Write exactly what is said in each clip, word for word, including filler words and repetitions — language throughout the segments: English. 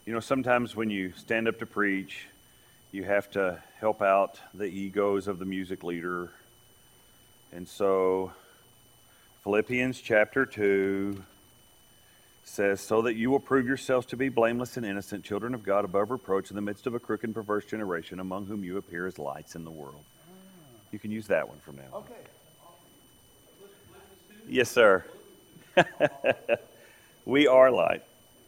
You know, sometimes when you stand up to preach, you have to help out the egos of the music leader. And so, Philippians chapter two says, so that you will prove yourselves to be blameless and innocent, children of God above reproach in the midst of a crooked and perverse generation, among whom you appear as lights in the world. You can use that one from now on. Okay. Yes, sir. We are light.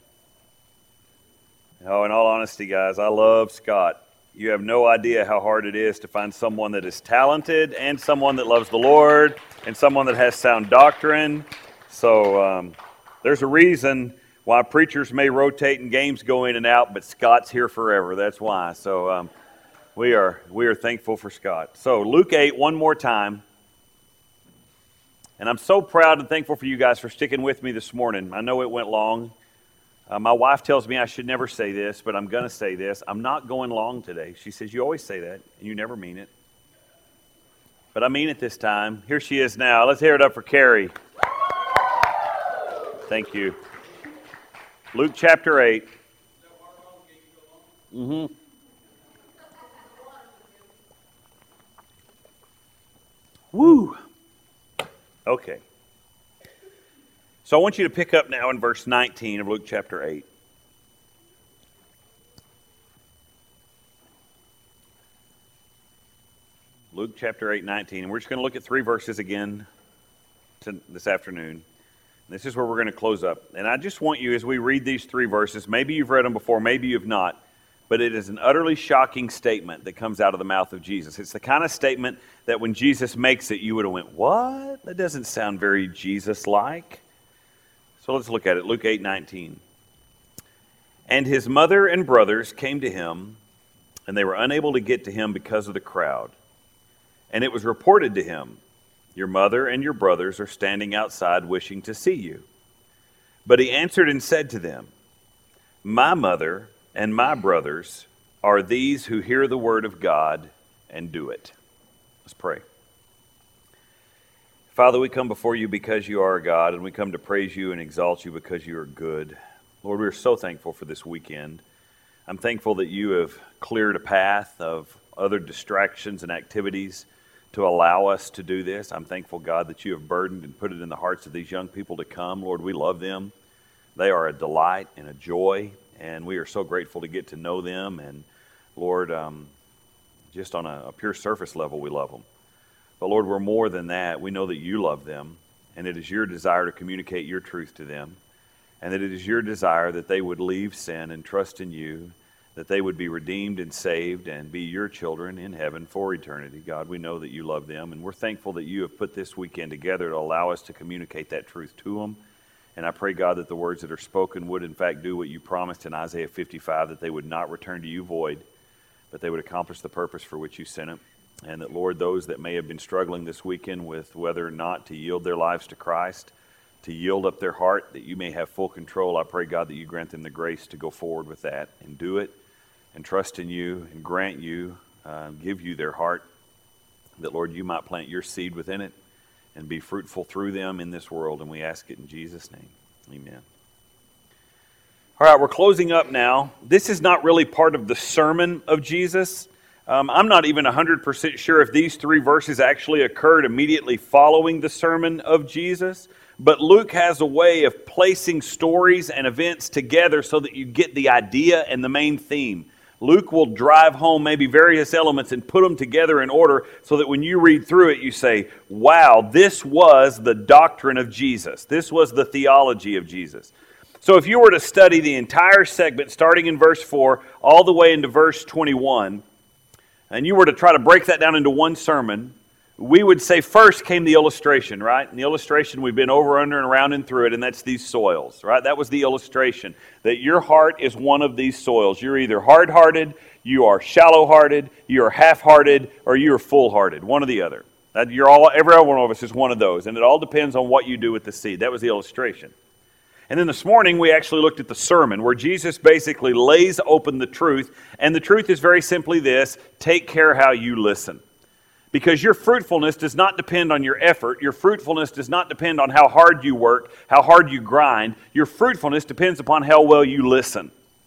Oh, in all honesty, guys, I love Scott. You have no idea how hard it is to find someone that is talented and someone that loves the Lord and someone that has sound doctrine. So um, there's a reason why preachers may rotate and games go in and out, but Scott's here forever. That's why. So um, we are we are thankful for Scott. So Luke eight, one more time. And I'm so proud and thankful for you guys for sticking with me this morning. I know it went long. Uh, my wife tells me I should never say this, but I'm going to say this. I'm not going long today. She says, you always say that, and you never mean it. But I mean it this time. Here she is now. Let's hear it up for Carrie. Thank you. Luke chapter eight. Mm-hmm. Woo. Okay. So I want you to pick up now in verse nineteen of Luke chapter eight. Luke chapter eight, nineteen. And we're just going to look at three verses again to this afternoon. This is where we're going to close up. And I just want you, as we read these three verses, maybe you've read them before, maybe you've not, but it is an utterly shocking statement that comes out of the mouth of Jesus. It's the kind of statement that when Jesus makes it, you would have went, what? That doesn't sound very Jesus-like. So let's look at it. Luke eight, nineteen. And his mother and brothers came to him, and they were unable to get to him because of the crowd. And it was reported to him, your mother and your brothers are standing outside wishing to see you. But he answered and said to them, my mother and my brothers are these who hear the word of God and do it. Let's pray. Father, we come before you because you are God, and we come to praise you and exalt you because you are good. Lord, we are so thankful for this weekend. I'm thankful that you have cleared a path of other distractions and activities to allow us to do this. I'm thankful, God, that you have burdened and put it in the hearts of these young people to come. Lord, we love them. They are a delight and a joy, and we are so grateful to get to know them. And Lord, um, just on a, a pure surface level, we love them. But Lord, we're more than that. We know that you love them, and it is your desire to communicate your truth to them, and that it is your desire that they would leave sin and trust in you, that they would be redeemed and saved and be your children in heaven for eternity. God, we know that you love them, and we're thankful that you have put this weekend together to allow us to communicate that truth to them. And I pray, God, that the words that are spoken would in fact do what you promised in Isaiah fifty-five, that they would not return to you void, but they would accomplish the purpose for which you sent them. And that, Lord, those that may have been struggling this weekend with whether or not to yield their lives to Christ, to yield up their heart, that you may have full control, I pray, God, that you grant them the grace to go forward with that and do it and trust in you and grant you, uh, give you their heart, that, Lord, you might plant your seed within it and be fruitful through them in this world. And we ask it in Jesus' name. Amen. All right, we're closing up now. This is not really part of the sermon of Jesus. Um, I'm not even one hundred percent sure if these three verses actually occurred immediately following the sermon of Jesus, but Luke has a way of placing stories and events together so that you get the idea and the main theme. Luke will drive home maybe various elements and put them together in order so that when you read through it, you say, wow, this was the doctrine of Jesus. This was the theology of Jesus. So if you were to study the entire segment, starting in verse four, all the way into verse twenty-one, and you were to try to break that down into one sermon, we would say first came the illustration, right? And the illustration, we've been over, under, and around and through it, and that's these soils, right? That was the illustration, that your heart is one of these soils. You're either hard-hearted, you are shallow-hearted, you are half-hearted, or you are full-hearted, one or the other. That you're all, every one of us is one of those, and it all depends on what you do with the seed. That was the illustration. And then this morning, we actually looked at the sermon, where Jesus basically lays open the truth, and the truth is very simply this: take care how you listen. Because your fruitfulness does not depend on your effort. Your fruitfulness does not depend on how hard you work, how hard you grind. Your fruitfulness depends upon how well you listen.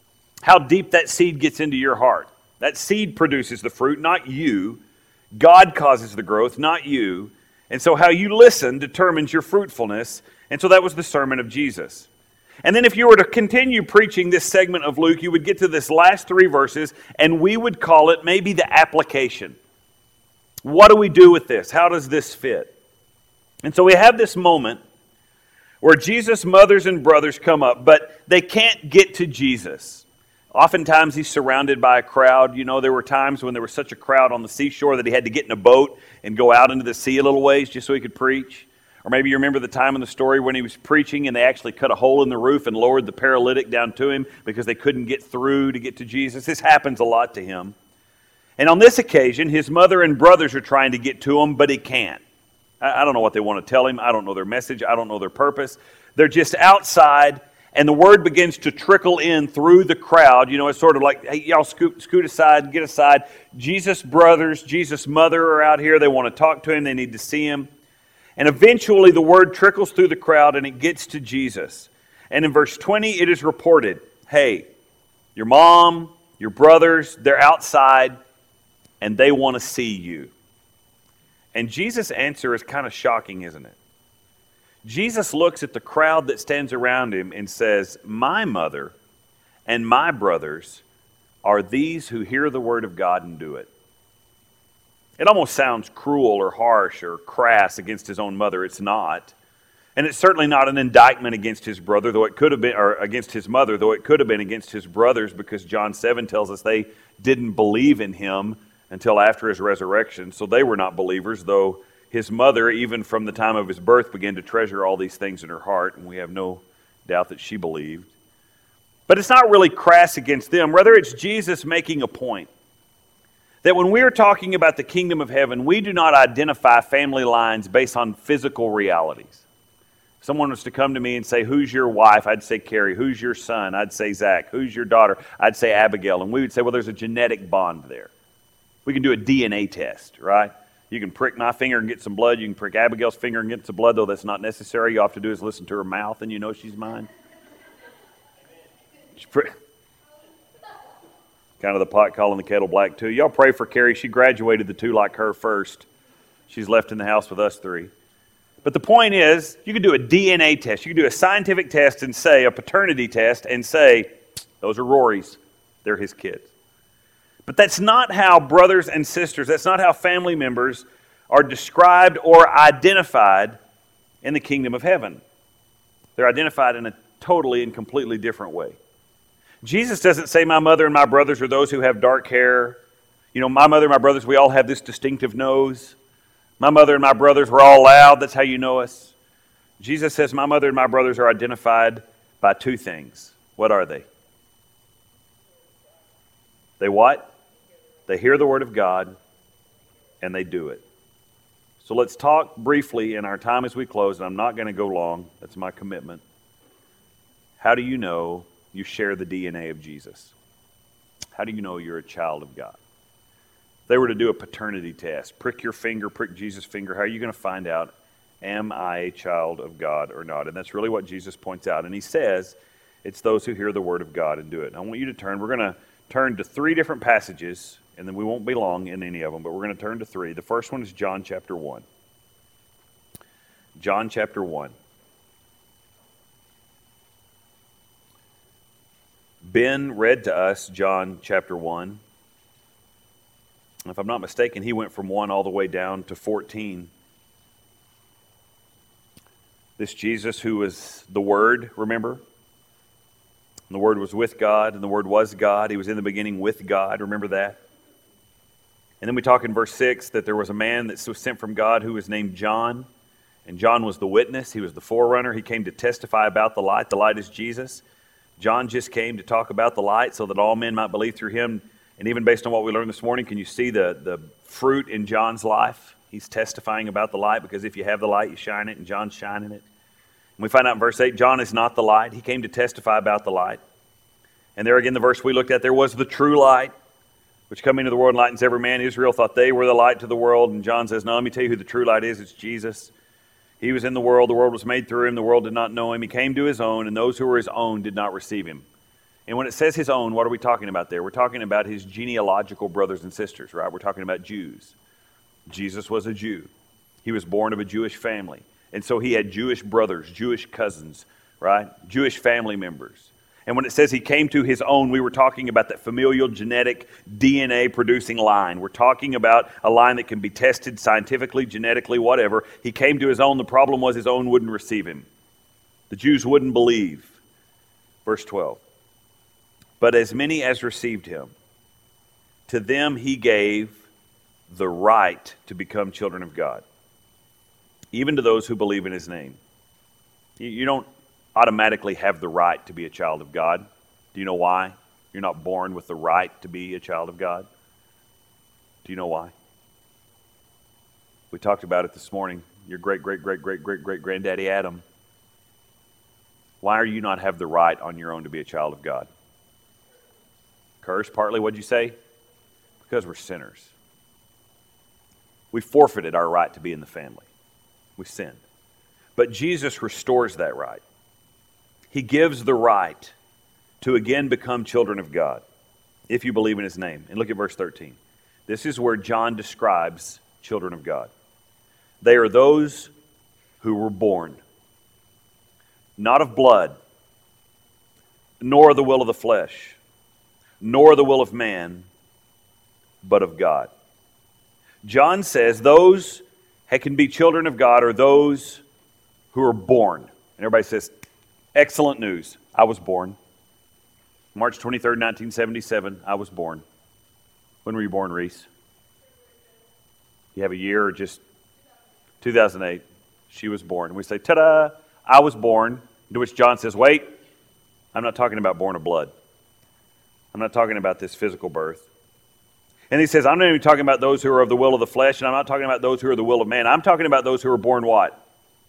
how deep that seed gets into your heart. That seed produces the fruit, not you. God causes the growth, not you. And so how you listen determines your fruitfulness. And so that was the sermon of Jesus. And then if you were to continue preaching this segment of Luke, you would get to this last three verses, and we would call it maybe the application. What do we do with this? How does this fit? And so we have this moment where Jesus' mothers and brothers come up, but they can't get to Jesus. Oftentimes he's surrounded by a crowd. You know, there were times when there was such a crowd on the seashore that he had to get in a boat and go out into the sea a little ways just so he could preach. Or maybe you remember the time in the story when he was preaching and they actually cut a hole in the roof and lowered the paralytic down to him because they couldn't get through to get to Jesus. This happens a lot to him. And on this occasion, his mother and brothers are trying to get to him, but he can't. I don't know what they want to tell him. I don't know their message. I don't know their purpose. They're just outside, and the word begins to trickle in through the crowd. You know, it's sort of like, hey, y'all scoot, scoot aside, get aside. Jesus' brothers, Jesus' mother are out here. They want to talk to him. They need to see him. And eventually the word trickles through the crowd, and it gets to Jesus. And in verse twenty, it is reported, hey, your mom, your brothers, they're outside, and they want to see you. And Jesus' answer is kind of shocking, isn't it? Jesus looks at the crowd that stands around him and says, my mother and my brothers are these who hear the word of God and do it. It almost sounds cruel or harsh or crass against his own mother. It's not. And it's certainly not an indictment against his brother, though it could have been, or against his mother, though it could have been against his brothers, because John seven tells us they didn't believe in him until after his resurrection. So they were not believers, though his mother, even from the time of his birth, began to treasure all these things in her heart, and we have no doubt that she believed. But it's not really crass against them. Rather, it's Jesus making a point. That when we are talking about the kingdom of heaven, we do not identify family lines based on physical realities. If someone was to come to me and say, who's your wife? I'd say Carrie. Who's your son? I'd say Zach. Who's your daughter? I'd say Abigail. And we would say, well, there's a genetic bond there. We can do a D N A test, right? You can prick my finger and get some blood. You can prick Abigail's finger and get some blood, though that's not necessary. All you have to do is listen to her mouth and you know she's mine. She's prick. Kind of the pot calling the kettle black, too. Y'all pray for Carrie. She graduated the two like her first. She's left in the house with us three. But the point is, you can do a D N A test. You can do a scientific test and say, a paternity test, and say, those are Rory's. They're his kids. But that's not how brothers and sisters, that's not how family members are described or identified in the kingdom of heaven. They're identified in a totally and completely different way. Jesus doesn't say my mother and my brothers are those who have dark hair. You know, my mother and my brothers, we all have this distinctive nose. My mother and my brothers, we're all loud. That's how you know us. Jesus says my mother and my brothers are identified by two things. What are they? They what? They hear the word of God and they do it. So let's talk briefly in our time as we close, and I'm not going to go long. That's my commitment. How do you know you share the D N A of Jesus? How do you know you're a child of God? If they were to do a paternity test, prick your finger, prick Jesus' finger, how are you going to find out, am I a child of God or not? And that's really what Jesus points out. And he says, it's those who hear the word of God and do it. And I want you to turn, we're going to turn to three different passages, and then we won't be long in any of them, but we're going to turn to three. The first one is John chapter one. John chapter one. Ben read to us John chapter one. If I'm not mistaken, he went from one all the way down to fourteen. This Jesus who was the Word, remember? And the Word was with God, and the Word was God. He was in the beginning with God, remember that? And then we talk in verse six that there was a man that was sent from God who was named John. And John was the witness. He was the forerunner. He came to testify about the light. The light is Jesus. John just came to talk about the light so that all men might believe through him. And even based on what we learned this morning, can you see the, the fruit in John's life? He's testifying about the light, because if you have the light, you shine it, and John's shining it. And we find out in verse eight, John is not the light. He came to testify about the light. And there again, the verse we looked at, there was the true light, which come into the world and lightens every man. Israel thought they were the light to the world. And John says, no, let me tell you who the true light is. It's Jesus. He was in the world. The world was made through him. The world did not know him. He came to his own, and those who were his own did not receive him. And when it says his own, what are we talking about there? We're talking about his genealogical brothers and sisters, right? We're talking about Jews. Jesus was a Jew. He was born of a Jewish family. And so he had Jewish brothers, Jewish cousins, right? Jewish family members. And when it says he came to his own, we were talking about that familial genetic D N A producing line. We're talking about a line that can be tested scientifically, genetically, whatever. He came to his own. The problem was his own wouldn't receive him. The Jews wouldn't believe. Verse twelve. But as many as received him, to them he gave the right to become children of God, even to those who believe in his name. You, you don't automatically have the right to be a child of God. Do you know why? You're not born with the right to be a child of God. Do you know why? We talked about it this morning. Your great, great, great, great, great, great granddaddy Adam. Why are you not have the right on your own to be a child of God? Curse, partly, what'd you say? Because we're sinners. We forfeited our right to be in the family. We sinned. But Jesus restores that right. He gives the right to again become children of God, if you believe in his name. And look at verse thirteen. This is where John describes children of God. They are those who were born, not of blood, nor the will of the flesh, nor the will of man, but of God. John says those that can be children of God are those who are born. And everybody says, excellent news. I was born. March twenty-third, nineteen seventy-seven, I was born. When were you born, Reese? You have a year or just two thousand eight? She was born. And we say, ta-da, I was born. To which John says, wait, I'm not talking about born of blood. I'm not talking about this physical birth. And he says, I'm not even talking about those who are of the will of the flesh, and I'm not talking about those who are the will of man. I'm talking about those who are born what?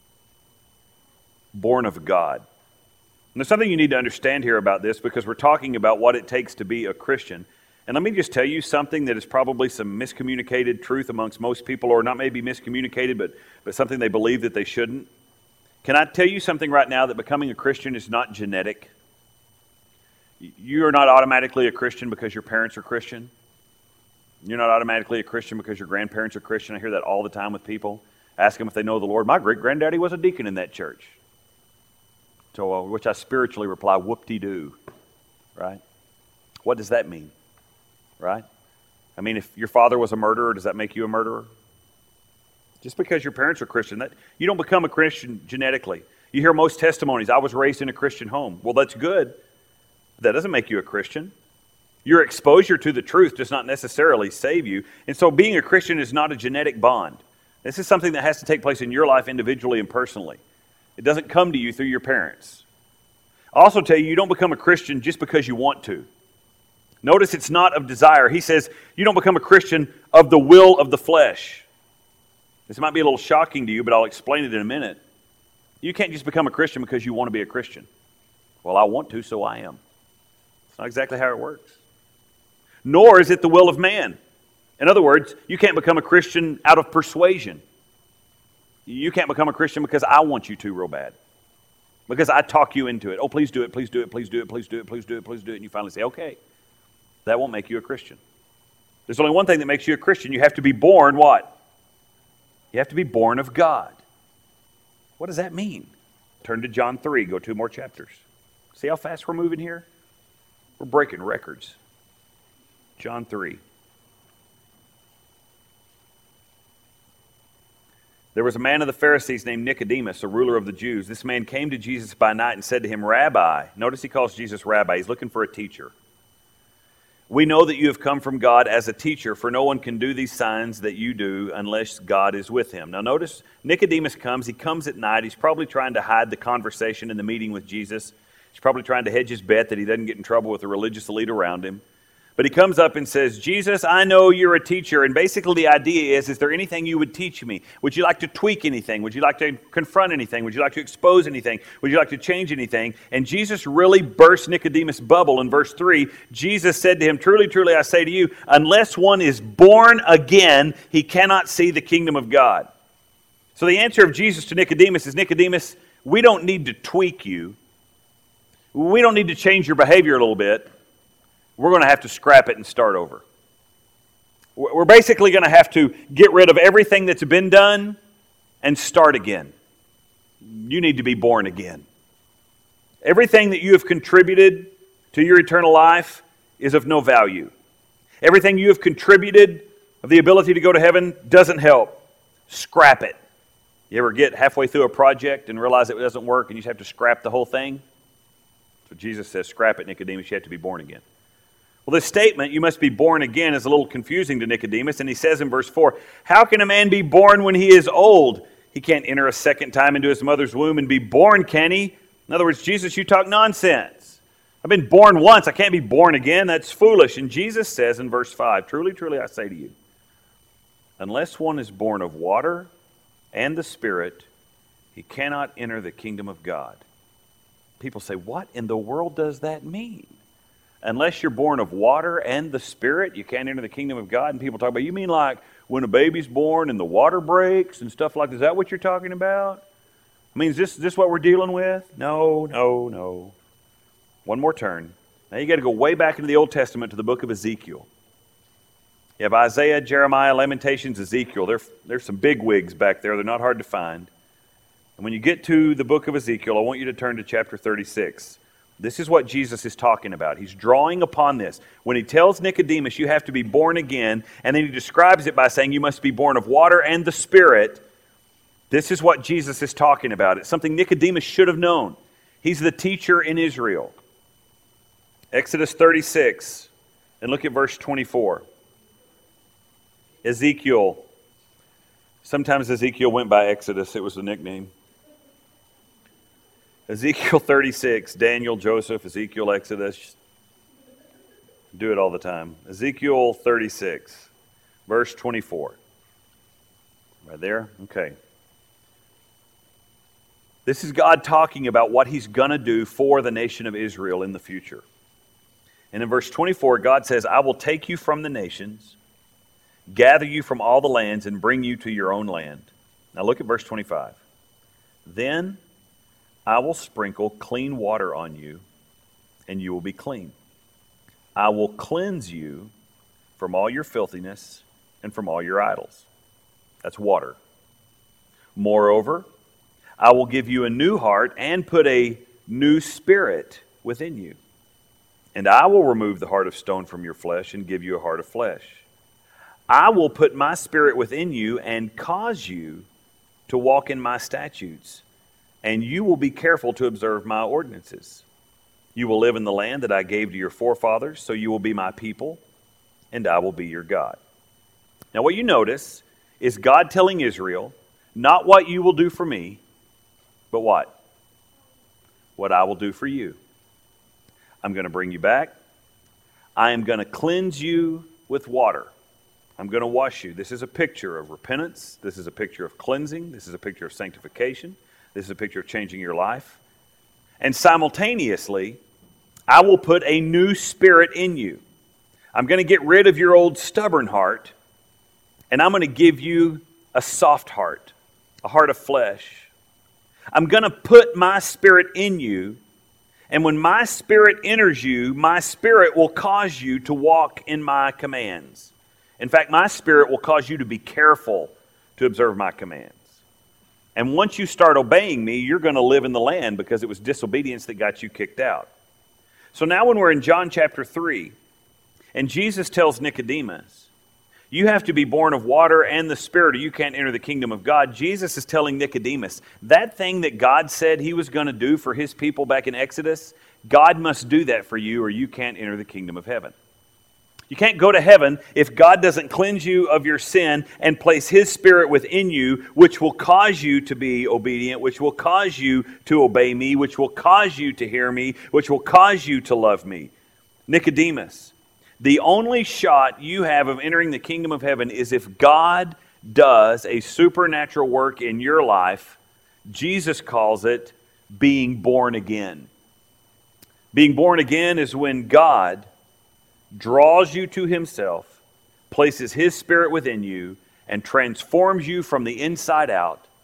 Born of God. And there's something you need to understand here about this, because we're talking about what it takes to be a Christian. And let me just tell you something that is probably some miscommunicated truth amongst most people, or not maybe miscommunicated, but, but something they believe that they shouldn't. Can I tell you something right now, that becoming a Christian is not genetic? You are not automatically a Christian because your parents are Christian. You're not automatically a Christian because your grandparents are Christian. I hear that all the time with people. Ask them if they know the Lord. My great-granddaddy was a deacon in that church. So, uh, which I spiritually reply, whoop-de-doo, right? What does that mean, right? I mean, if your father was a murderer, does that make you a murderer? Just because your parents are Christian, that you don't become a Christian genetically. You hear most testimonies, I was raised in a Christian home. Well, that's good. That doesn't make you a Christian. Your exposure to the truth does not necessarily save you. And so being a Christian is not a genetic bond. This is something that has to take place in your life individually and personally. It doesn't come to you through your parents. I'll also tell you, you don't become a Christian just because you want to. Notice it's not of desire. He says you don't become a Christian of the will of the flesh. This might be a little shocking to you, but I'll explain it in a minute. You can't just become a Christian because you want to be a Christian. Well, I want to, so I am. It's not exactly how it works. Nor is it the will of man. In other words, you can't become a Christian out of persuasion. You can't become a Christian because I want you to real bad. Because I talk you into it. Oh, please do it, please do it, please do it, please do it, please do it, please do it. And you finally say, okay. That won't make you a Christian. There's only one thing that makes you a Christian. You have to be born what? You have to be born of God. What does that mean? Turn to John three. Go two more chapters. See how fast we're moving here? We're breaking records. John three. There was a man of the Pharisees named Nicodemus, a ruler of the Jews. This man came to Jesus by night and said to him, Rabbi. Notice he calls Jesus Rabbi. He's looking for a teacher. We know that you have come from God as a teacher, for no one can do these signs that you do unless God is with him. Now notice, Nicodemus comes. He comes at night. He's probably trying to hide the conversation in the meeting with Jesus. He's probably trying to hedge his bet that he doesn't get in trouble with the religious elite around him. But he comes up and says, Jesus, I know you're a teacher. And basically the idea is, is there anything you would teach me? Would you like to tweak anything? Would you like to confront anything? Would you like to expose anything? Would you like to change anything? And Jesus really burst Nicodemus' bubble in verse three. Jesus said to him, truly, truly, I say to you, unless one is born again, he cannot see the kingdom of God. So the answer of Jesus to Nicodemus is, Nicodemus, we don't need to tweak you. We don't need to change your behavior a little bit. We're going to have to scrap it and start over. We're basically going to have to get rid of everything that's been done and start again. You need to be born again. Everything that you have contributed to your eternal life is of no value. Everything you have contributed of the ability to go to heaven doesn't help. Scrap it. You ever get halfway through a project and realize it doesn't work and you just have to scrap the whole thing? So Jesus says, scrap it, Nicodemus, you have to be born again. Well, this statement, you must be born again, is a little confusing to Nicodemus, and he says in verse four, how can a man be born when he is old? He can't enter a second time into his mother's womb and be born, can he? In other words, Jesus, you talk nonsense. I've been born once, I can't be born again. That's foolish. And Jesus says in verse five, truly, truly, I say to you, unless one is born of water and the Spirit, he cannot enter the kingdom of God. People say, what in the world does that mean? Unless you're born of water and the Spirit, you can't enter the kingdom of God. And people talk about, you mean like when a baby's born and the water breaks and stuff like that? Is that what you're talking about? I mean, is this, is this what we're dealing with? No, no, no. One more turn. Now you got to go way back into the Old Testament to the book of Ezekiel. You have Isaiah, Jeremiah, Lamentations, Ezekiel. There, there's some big wigs back there. They're not hard to find. And when you get to the book of Ezekiel, I want you to turn to chapter thirty-six. This is what Jesus is talking about. He's drawing upon this. When he tells Nicodemus, you have to be born again, and then he describes it by saying you must be born of water and the Spirit, this is what Jesus is talking about. It's something Nicodemus should have known. He's the teacher in Israel. Exodus thirty-six, and look at verse twenty-four. Ezekiel. Sometimes Ezekiel went by Exodus. It was a nickname. Ezekiel thirty-six, Daniel, Joseph, Ezekiel, Exodus. Do it all the time. Ezekiel thirty-six, verse twenty-four. Right there? Okay. This is God talking about what He's going to do for the nation of Israel in the future. And in verse twenty-four, God says, I will take you from the nations, gather you from all the lands, and bring you to your own land. Now look at verse twenty-five. Then I will sprinkle clean water on you, and you will be clean. I will cleanse you from all your filthiness and from all your idols. That's water. Moreover, I will give you a new heart and put a new spirit within you. And I will remove the heart of stone from your flesh and give you a heart of flesh. I will put my spirit within you and cause you to walk in my statutes, and you will be careful to observe my ordinances. You will live in the land that I gave to your forefathers, so you will be my people, and I will be your God. Now what you notice is God telling Israel, not what you will do for me, but what? What I will do for you. I'm going to bring you back. I am going to cleanse you with water. I'm going to wash you. This is a picture of repentance. This is a picture of cleansing. This is a picture of sanctification. This is a picture of changing your life. And simultaneously, I will put a new spirit in you. I'm going to get rid of your old stubborn heart, and I'm going to give you a soft heart, a heart of flesh. I'm going to put my spirit in you, and when my spirit enters you, my spirit will cause you to walk in my commands. In fact, my spirit will cause you to be careful to observe my commands. And once you start obeying me, you're going to live in the land because it was disobedience that got you kicked out. So now when we're in John chapter three, and Jesus tells Nicodemus, you have to be born of water and the Spirit or you can't enter the kingdom of God. Jesus is telling Nicodemus, that thing that God said He was going to do for His people back in Exodus, God must do that for you or you can't enter the kingdom of heaven. You can't go to heaven if God doesn't cleanse you of your sin and place His Spirit within you, which will cause you to be obedient, which will cause you to obey me, which will cause you to hear me, which will cause you to love me. Nicodemus, the only shot you have of entering the kingdom of heaven is if God does a supernatural work in your life. Jesus calls it being born again. Being born again is when God draws you to Himself, places His Spirit within you, and transforms you from the inside out,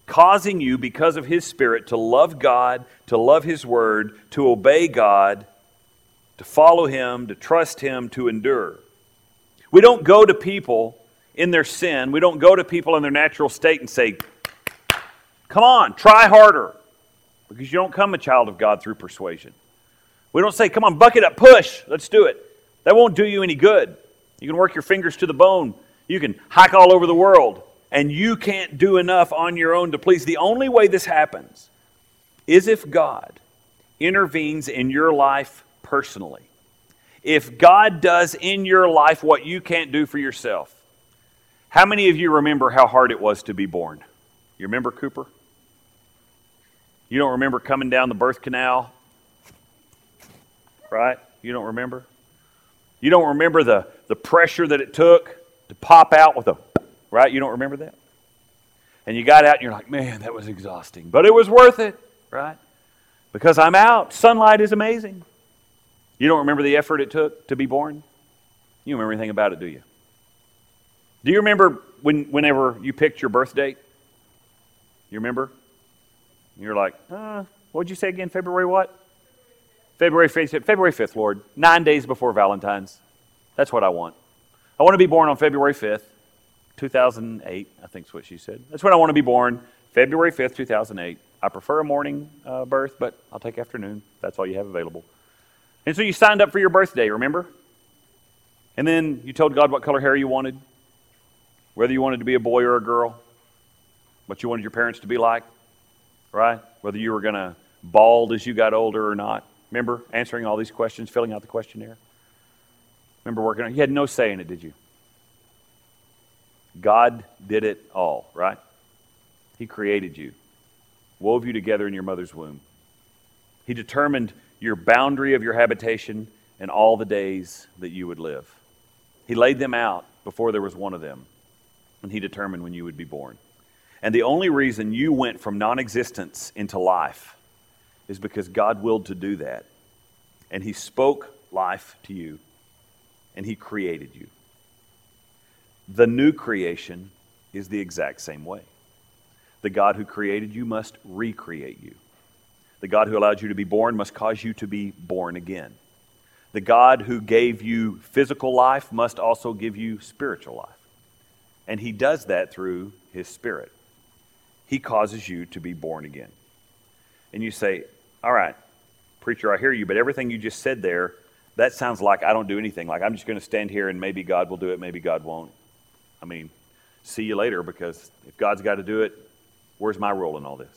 causing you, because of His Spirit, to love God, to love His Word, to obey God, to follow Him, to trust Him, to endure. We don't go to people in their sin. We don't go to people in their natural state and say, come on, try harder. Because you don't come a child of God through persuasion. We don't say, come on, buck it up, push, let's do it. That won't do you any good. You can work your fingers to the bone. You can hike all over the world. And you can't do enough on your own to please. The only way this happens is if God intervenes in your life personally. If God does in your life what you can't do for yourself. How many of you remember how hard it was to be born? You remember Cooper? You don't remember coming down the birth canal? Right? You don't remember? You don't remember the, the pressure that it took to pop out with a, right? You don't remember that? And you got out and you're like, man, that was exhausting. But it was worth it, right? Because I'm out. Sunlight is amazing. You don't remember the effort it took to be born? You don't remember anything about it, do you? Do you remember when, whenever you picked your birth date? You remember? You're like, uh, what'd you say again? February what? February fifth, February fifth, Lord. Nine days before Valentine's. That's what I want. I want to be born on February fifth, two thousand eight, I think is what she said. That's when I want to be born, February fifth, two thousand eight. I prefer a morning uh, birth, but I'll take afternoon. That's all you have available. And so you signed up for your birthday, remember? And then you told God what color hair you wanted, whether you wanted to be a boy or a girl, what you wanted your parents to be like, right? Whether you were going to bald as you got older or not. Remember answering all these questions, filling out the questionnaire? Remember working on it? You had no say in it, did you? God did it all, right? He created you, wove you together in your mother's womb. He determined your boundary of your habitation and all the days that you would live. He laid them out before there was one of them, and He determined when you would be born. And the only reason you went from non-existence into life is because God willed to do that. And He spoke life to you, and He created you. The new creation is the exact same way. The God who created you must recreate you. The God who allowed you to be born must cause you to be born again. The God who gave you physical life must also give you spiritual life. And He does that through His Spirit. He causes you to be born again. And you say, all right, preacher, I hear you, but everything you just said there, that sounds like I don't do anything. Like I'm just going to stand here and maybe God will do it, maybe God won't. I mean, see you later, because if God's got to do it, where's my role in all this?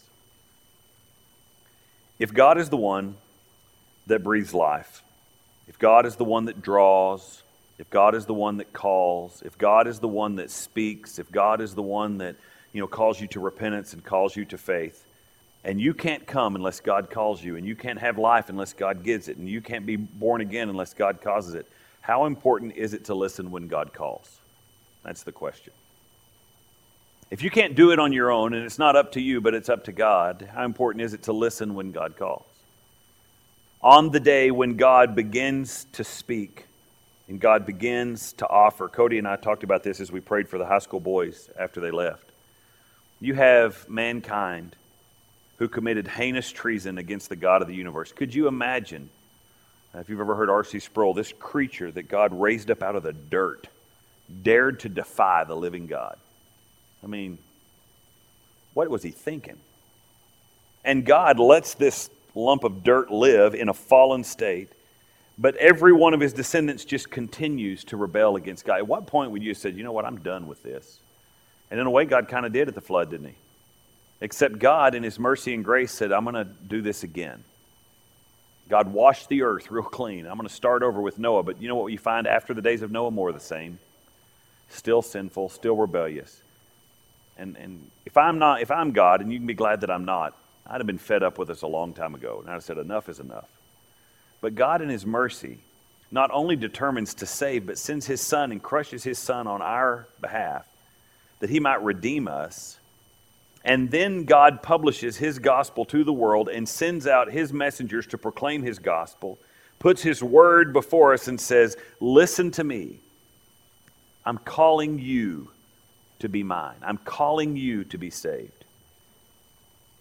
If God is the one that breathes life, if God is the one that draws, if God is the one that calls, if God is the one that speaks, if God is the one that, you know, calls you to repentance and calls you to faith, and you can't come unless God calls you, and you can't have life unless God gives it, and you can't be born again unless God causes it, how important is it to listen when God calls? That's the question. If you can't do it on your own, and it's not up to you, but it's up to God, how important is it to listen when God calls? On the day when God begins to speak, and God begins to offer, Cody and I talked about this as we prayed for the high school boys after they left. You have mankind who committed heinous treason against the God of the universe. Could you imagine, if you've ever heard R C Sproul, this creature that God raised up out of the dirt dared to defy the living God? I mean, what was he thinking? And God lets this lump of dirt live in a fallen state, but every one of his descendants just continues to rebel against God. At what point would you have said, you know what, I'm done with this? And in a way, God kind of did at the flood, didn't He? Except God, in His mercy and grace, said, I'm going to do this again. God washed the earth real clean. I'm going to start over with Noah. But you know what you find after the days of Noah? More of the same. Still sinful, still rebellious. And and if I'm not, if I'm God, and you can be glad that I'm not, I'd have been fed up with us a long time ago. And I'd have said, enough is enough. But God in His mercy not only determines to save, but sends His Son and crushes His Son on our behalf, that He might redeem us. And then God publishes His gospel to the world and sends out His messengers to proclaim His gospel, puts His word before us and says, listen to me. I'm calling you to be mine. I'm calling you to be saved.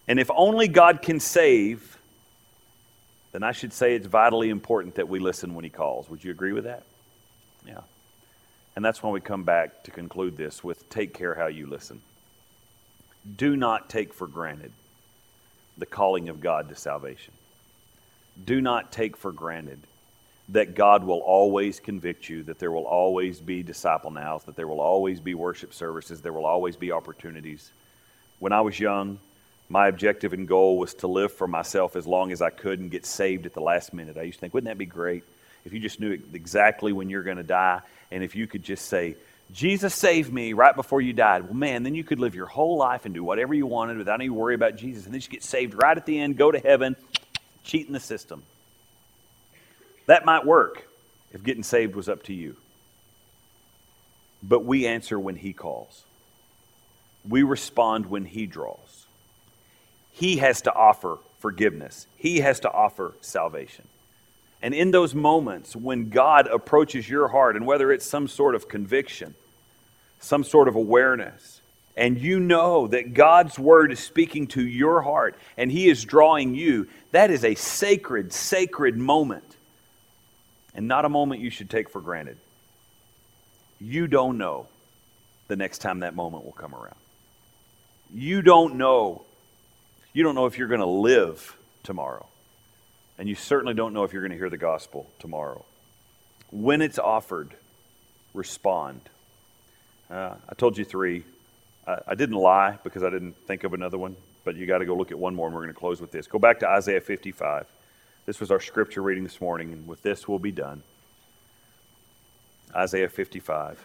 And if only God can save, then I should say it's vitally important that we listen when he calls. Would you agree with that? Yeah. And that's when we come back to conclude this with take care how you listen. Do not take for granted the calling of God to salvation. Do not take for granted that God will always convict you, that there will always be disciple nows, that there will always be worship services, there will always be opportunities. When I was young, my objective and goal was to live for myself as long as I could and get saved at the last minute. I used to think, wouldn't that be great if you just knew exactly when you're going to die, and if you could just say, Jesus saved me right before you died. Well, man, then you could live your whole life and do whatever you wanted without any worry about Jesus, and then you get saved right at the end, go to heaven, cheating the system. That might work if getting saved was up to you. But we answer when he calls. We respond when he draws. He has to offer forgiveness. He has to offer salvation. And in those moments when God approaches your heart, and whether it's some sort of conviction, some sort of awareness, and you know that God's word is speaking to your heart and he is drawing you, that is a sacred, sacred moment. And not a moment you should take for granted. You don't know the next time that moment will come around. You don't know. You don't know if you're going to live tomorrow. And you certainly don't know if you're going to hear the gospel tomorrow. When it's offered, respond. Uh, I told you three. I, I didn't lie because I didn't think of another one. But you got to go look at one more and we're going to close with this. Go back to Isaiah fifty-five. This was our scripture reading this morning, and with this we'll be done. Isaiah fifty-five.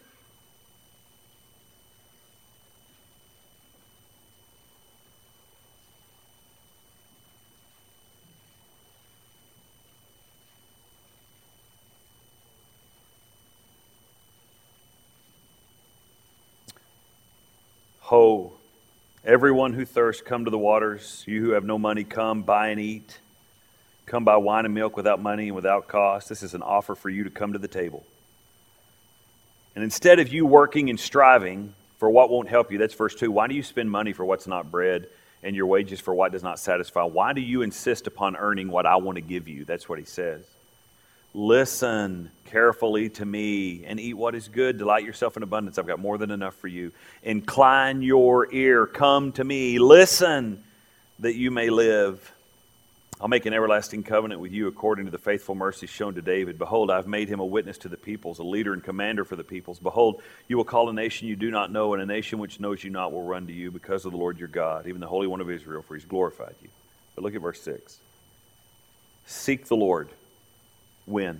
Ho, everyone who thirsts, come to the waters. You who have no money, come, buy and eat. Come buy wine and milk without money and without cost. This is an offer for you to come to the table. And instead of you working and striving for what won't help you, that's verse two. Why do you spend money for what's not bread and your wages for what does not satisfy? Why do you insist upon earning what I want to give you? That's what he says. Listen carefully to me and eat what is good. Delight yourself in abundance. I've got more than enough for you. Incline your ear. Come to me. Listen that you may live. I'll make an everlasting covenant with you according to the faithful mercy shown to David. Behold, I've made him a witness to the peoples, a leader and commander for the peoples. Behold, you will call a nation you do not know, and a nation which knows you not will run to you because of the Lord your God, even the Holy One of Israel, for he's glorified you. But look at verse six. Seek the Lord. When?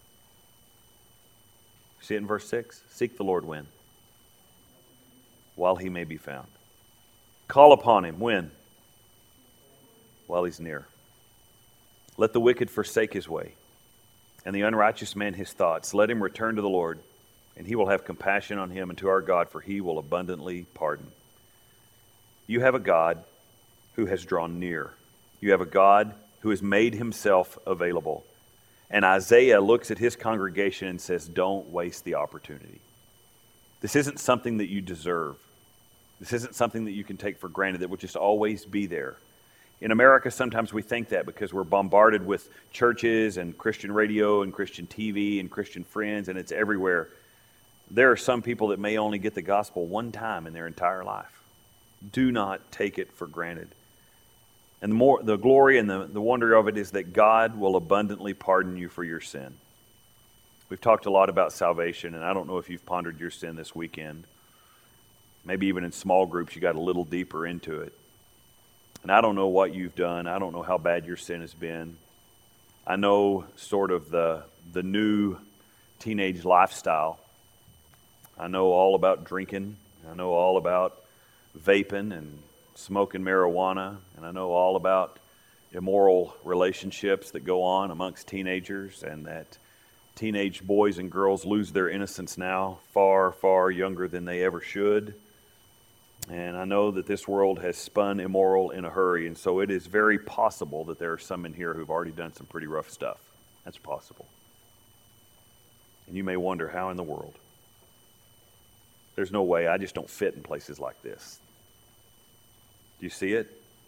See it in verse six? Seek the Lord when? While he may be found. Call upon him when? While he's near. Let the wicked forsake his way, and the unrighteous man his thoughts. Let him return to the Lord, and he will have compassion on him and to our God, for he will abundantly pardon. You have a God who has drawn near. You have a God who has made himself available. And Isaiah looks at his congregation and says, don't waste the opportunity. This isn't something that you deserve. This isn't something that you can take for granted that will just always be there. In America, sometimes we think that because we're bombarded with churches and Christian radio and Christian T V and Christian friends, and it's everywhere. There are some people that may only get the gospel one time in their entire life. Do not take it for granted. And the more the glory and the, the wonder of it is that God will abundantly pardon you for your sin. We've talked a lot about salvation, and I don't know if you've pondered your sin this weekend. Maybe even in small groups you got a little deeper into it. And I don't know what you've done. I don't know how bad your sin has been. I know sort of the the new teenage lifestyle. I know all about drinking. I know all about vaping and smoking marijuana. And I know all about immoral relationships that go on amongst teenagers, and that teenage boys and girls lose their innocence now far, far younger than they ever should. And I know that this world has spun immoral in a hurry, and so it is very possible that there are some in here who've already done some pretty rough stuff. That's possible. And you may wonder, how in the world? There's no way. I just don't fit in places like this. Do you see it?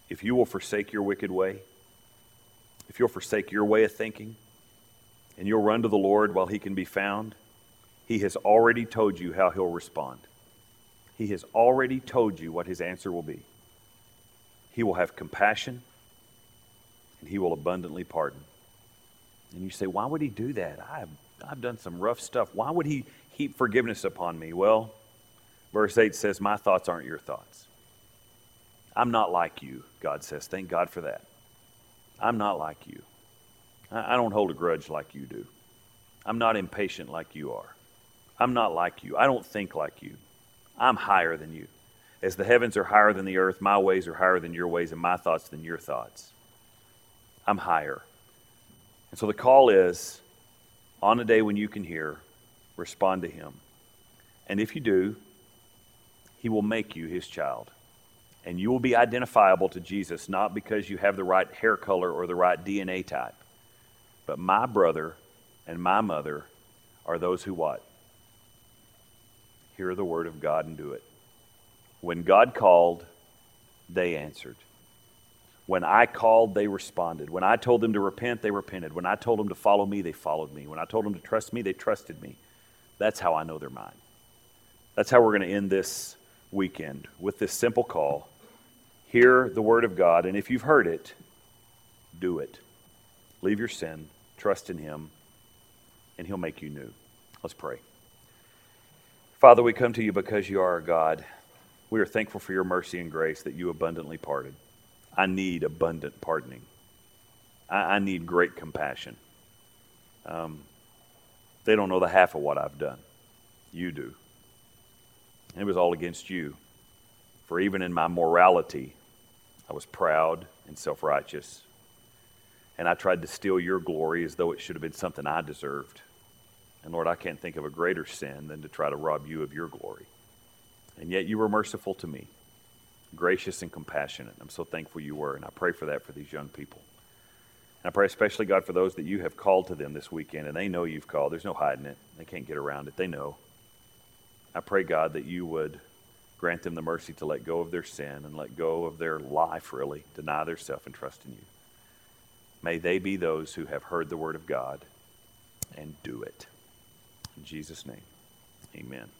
if you will forsake your wicked way, if you'll forsake your way of thinking, and you'll run to the Lord while he can be found, he has already told you how he'll respond. He has already told you what his answer will be. He will have compassion, and he will abundantly pardon. And you say, why would he do that? I've, I've done some rough stuff. Why would he heap forgiveness upon me? Well, verse eight says, my thoughts aren't your thoughts. I'm not like you, God says. Thank God for that. I'm not like you. I, I don't hold a grudge like you do. I'm not impatient like you are. I'm not like you. I don't think like you. I'm higher than you. As the heavens are higher than the earth, my ways are higher than your ways, and my thoughts than your thoughts. I'm higher. And so the call is, on a day when you can hear, respond to him. And if you do, he will make you his child. And you will be identifiable to Jesus, not because you have the right hair color or the right D N A type. But my brother and my mother are those who what? Hear the word of God and do it. When God called, they answered. When I called, they responded. When I told them to repent, they repented. When I told them to follow me, they followed me. When I told them to trust me, they trusted me. That's how I know they're mine. That's how we're going to end this weekend, with this simple call. Hear the word of God, and if you've heard it, do it. Leave your sin, trust in him, and he'll make you new. Let's pray. Father, we come to you because you are our God. We are thankful for your mercy and grace that you abundantly pardon. I need abundant pardoning. I, I need great compassion. Um, they don't know the half of what I've done. You do. And it was all against you. For even in my morality, I was proud and self-righteous. And I tried to steal your glory as though it should have been something I deserved. And Lord, I can't think of a greater sin than to try to rob you of your glory. And yet you were merciful to me, gracious and compassionate. I'm so thankful you were, and I pray for that for these young people. And I pray especially, God, for those that you have called to them this weekend, and they know you've called. There's no hiding it. They can't get around it. They know. I pray, God, that you would grant them the mercy to let go of their sin and let go of their life, really, deny their self and trust in you. May they be those who have heard the word of God and do it. In Jesus' name, amen.